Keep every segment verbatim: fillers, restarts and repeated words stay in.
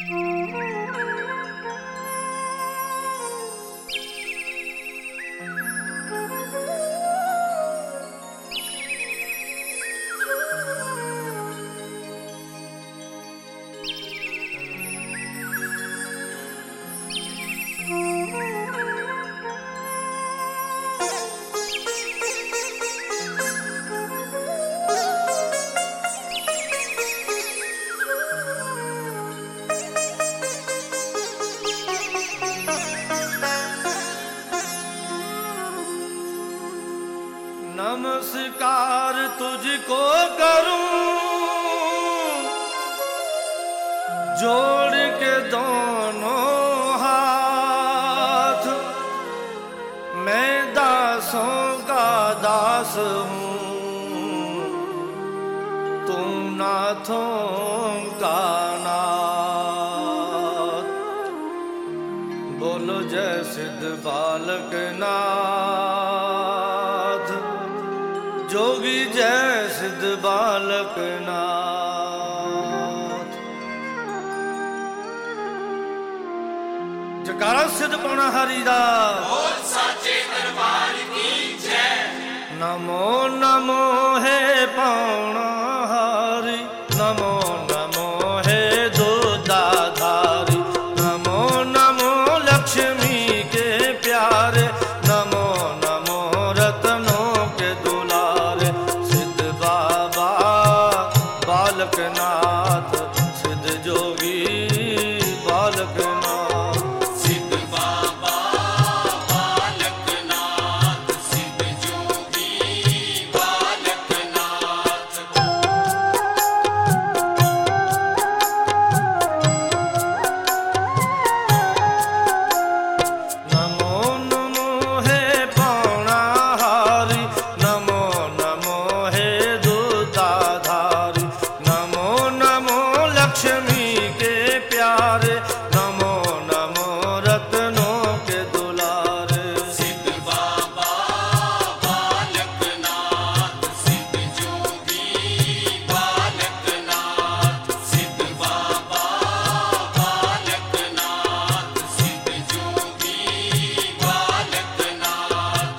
नमस्कार तुझको करूं जोड़ के दोनों हाथ, मैं दासों का दास हूँ, तुम नाथों का नाथ। बोलो जय सिद्ध बालक नाथ, जोगी जय सिद्ध बालक नाथ। जयकारा सिद्ध पौना हरि दा, बोल साचे दरबार की जय। नमो नमो हे पौना हरि, नमो नमो हे दूधाधारी, नमो नमो लक्ष्मी के प्यारे, नमो नमो रत्नों के दुलारे। सिद्ध बाबा बालकनाथ, सिद्ध जोगी बालकनाथ, सिद्ध बाबा बालकनाथ, सिद्ध जोगी बालकनाथ। नमो नमो हे पौना हरि, नमो नमो हे दूधाधारी, नमो नमो लक्ष्मी के प्यारे, नमो नमो रत्नों के दुलारे। सिद्ध बाबा बालकनाथ, सिद्ध जोगी बालकनाथ, सिद्ध बाबा बालकनाथ, सिद्ध जोगी बालकनाथ।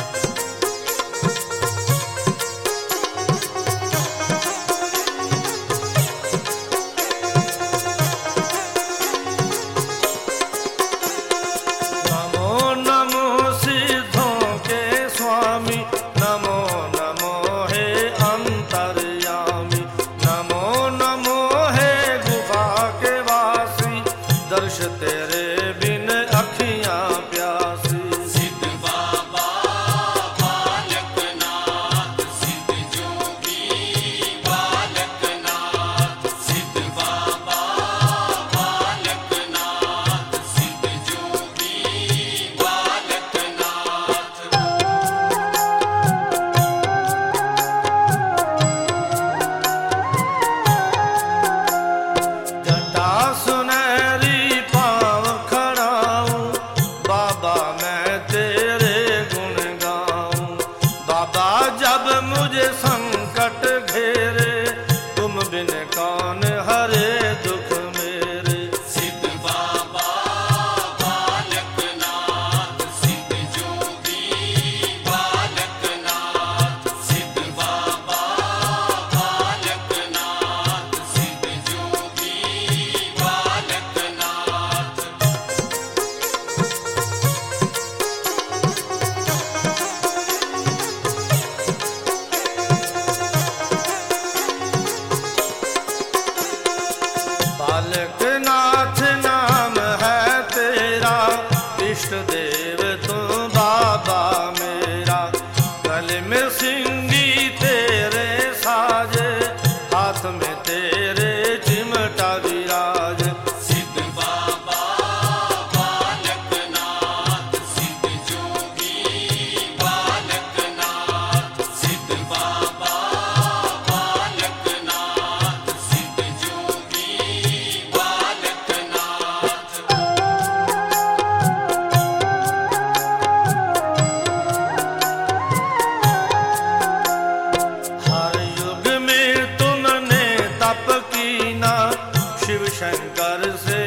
नमो नमो सिद्धों के स्वामी, नमो नमो हे अंतर्यामी, नमो नमो हे गुफा के वासी, दर्श तेरे बिन अखियां प्यासी। सिद्ध बाबा बालकनाथ, सिद्ध जोगी बालकनाथ, सिद्ध बाबा बालकनाथ, सिद्ध जोगी बालकनाथ। जटा सुनहरी पाँव खड़ाऊं, बाबा मैं तेरे गुण गाऊं। बाबा जब मुझे संकट घेरे, तुम बिन कौन हरे दुख मेरे। सिद्ध बाबा बालकनाथ, सिद्ध जोगी बालकनाथ, सिद्ध बाबा बालकनाथ, सिद्ध जोगी बालकनाथ। बालकनाथ नाम है तेरा, इष्ट देव तू बाबा मेरा। गले में सिंगी तेरे साजे, हाथ में तेरे चिमटा विराज। सिद्ध बाबा बालकनाथ, सिद्ध जोगी बालकनाथ, सिद्ध बाबा बालकनाथ, सिद्ध जोगी बालकनाथ। हर युग में तुमने तप कीना, शिव शंकर से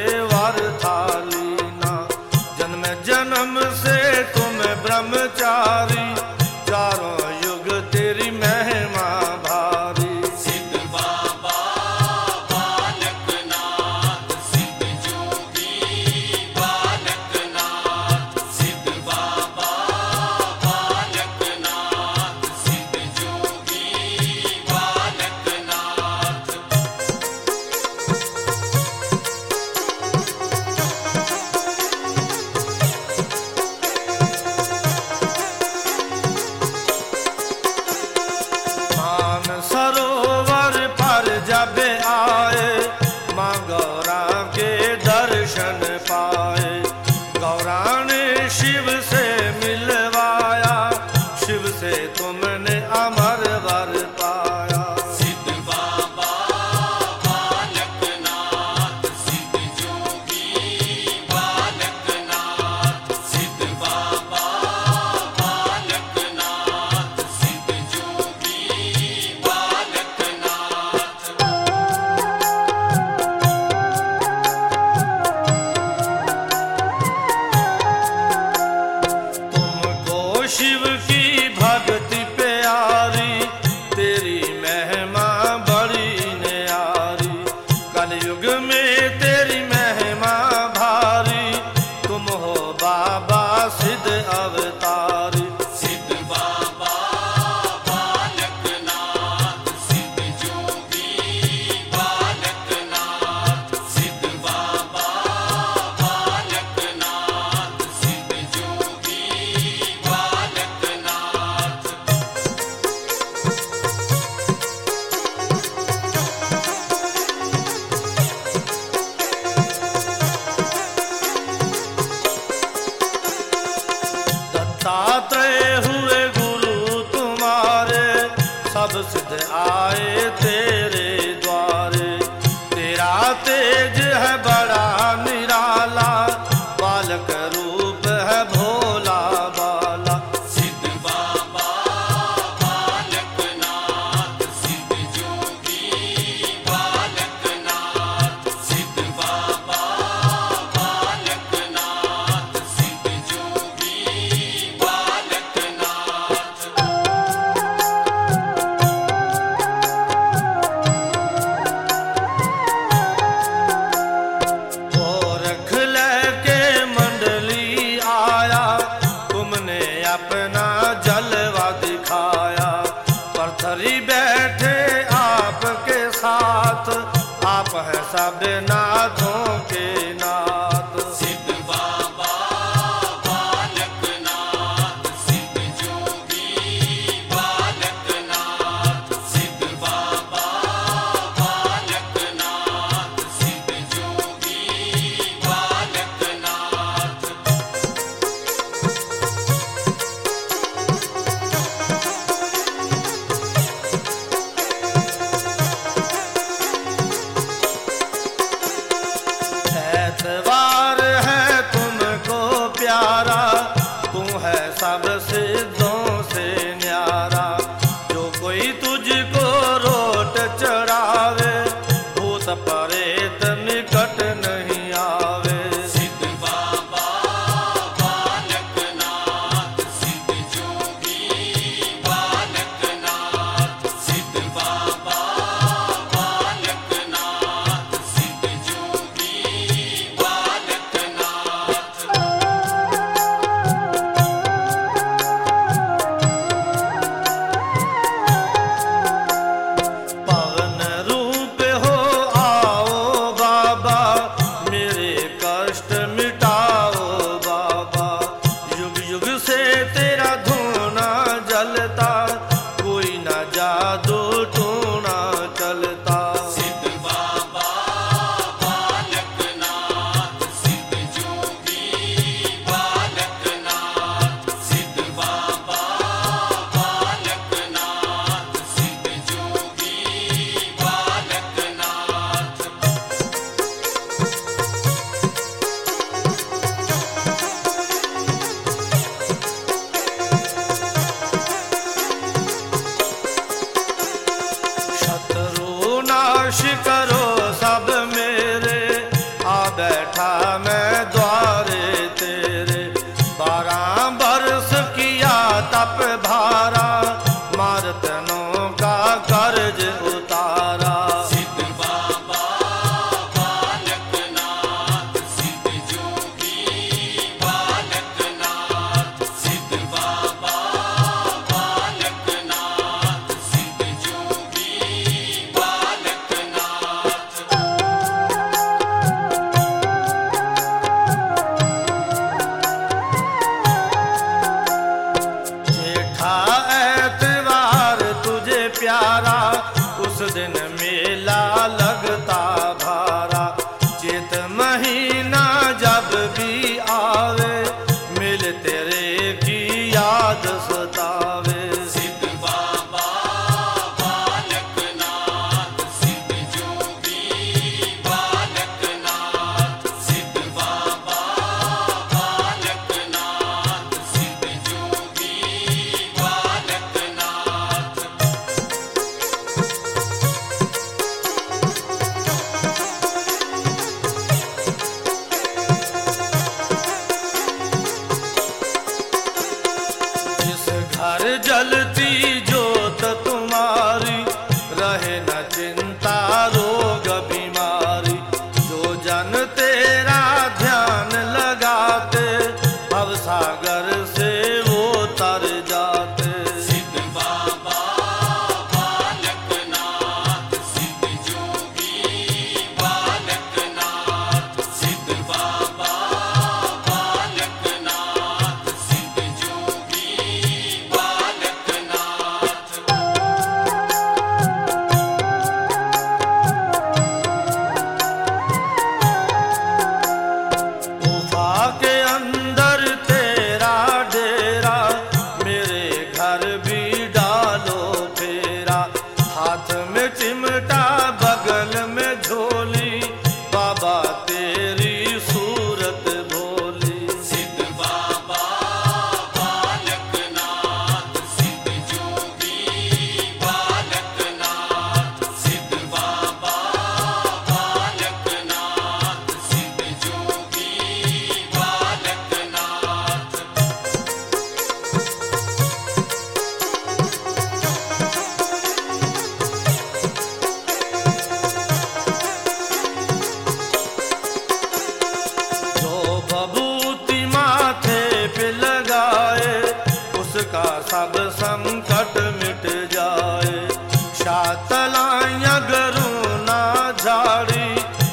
सब नाथों के नाथ। सिद्ध बाबा बालकनाथ, सिद्ध जोगी बालकनाथ, सिद्ध बाबा बालकनाथ, सिद्ध जोगी बालकनाथ। एतबार है तुमको प्यारा, तू है सब सिद्धों से न्यारा। जो कोई तुझको रोट चढ़ावे, भूत प्रेत निकट नहीं आवे। सिद्ध बाबा बालकनाथ, सिद्ध जोगी बालकनाथ, सिद्ध बाबा बालकनाथ, सिद्ध जोगी बालकनाथ। पवन रूप हो आओ बाबा, मेरे कष्ट मिटाओ बाबा। युग युग से तेरा धूना जलता, कोई ना जादू टूना चलता। सिद्ध बाबा बालकनाथ, सिद्ध जोगी बालकनाथ, सिद्ध बाबा बालकनाथ, सिद्ध जोगी बालकनाथ। शत्रु नाश करो सब मेरे, आ बैठा मैं द्वारे तेरे। बारह बरस किया तप भारा, मारतनों का कर्ज उतारा। सिद्ध बाबा बालकनाथ, सिद्ध जोगी बालकनाथ, सिद्ध बाबा बालकनाथ, सिद्ध जोगी बालकनाथ। जेठा एतवार तुझे प्यारा, उस दिन मेला लगता भारा। चेत महीना जब भी आवे, मिल तेरे की याद सतावे। सिद्ध बाबा बालकनाथ, सिद्ध जोगी बालकनाथ, सिद्ध बाबा बालकनाथ, सिद्ध जोगी बालकनाथ। जिस घर जलती जोत तुम्हारी, रहे न चिंता रोग बीमारी। जो जन तेरा ध्यान लगाते, भव सागर से वो तर जाते। सिद्ध बाबा बालकनाथ, सिद्ध जोगी बालकनाथ, सिद्ध बाबा बालकनाथ, सिद्ध जोगी बालकनाथ। गुफा के अंदर तेरा डेरा, मेरे घर भी डालो फेरा। हाथ में चिमटा बगल में झोली, बाबा तेरी सूरत भोली। सिद्ध बाबा बालकनाथ, सिद्ध जोगी बालकनाथ, सिद्ध बाबा बालकनाथ, सिद्ध जोगी बालकनाथ। सब संकट मिट जाए। शातलाया गरू ना झाड़ी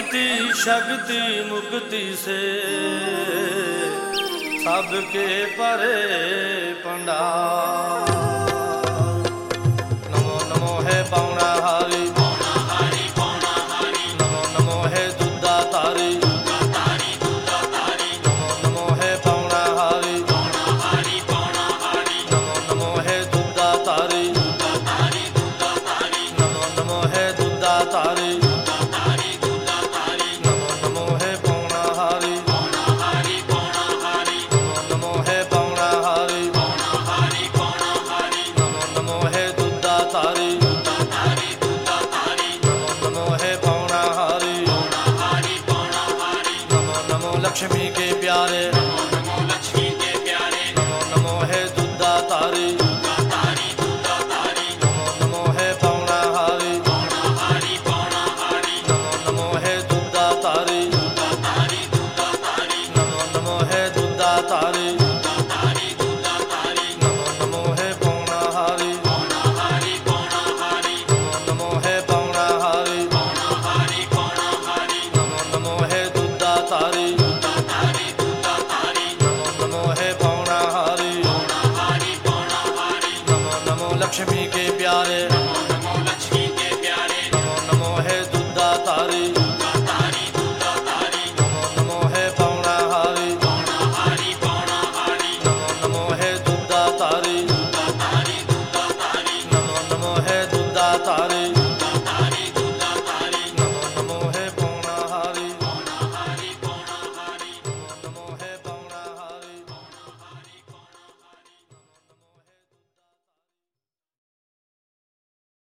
भक्ति शक्ति मुक्ति से सबके परे पंडाल। नमो नमो है पौना हारी, नमो नमो है दुद्धा तारी, नमो नमो है पौना हारी, नमो नमो है दुद्धा तारी, नमो नमो है दुद्धा तारी, नमो नमो है पौना हारी, नमो नमो है पौना हारी, नमो नमो है दुद्धा तारी, नमो नमो है पौना हारी, नमो नमो लक्ष्मी के प्यारे, नमो नमो है दुद्धा तारी, नमो नमो है पौना हारी, नमो नमो है दुद्धा तारी, नमो नमो है दुद्धा तारी, नमो नमो है पौना हारी, नमो नमो है पौना हारी, नमो नमो है दुद्धा तारी, नमो नमो है पौना हारी, नमो नमो लक्ष्मी के प्यारे, नमो नमो है दुद्धा तारी, नमो नमो है पौना हारी, नमो नमो है दुद्धा तारी, नमो नमो है दुद्धा तारी,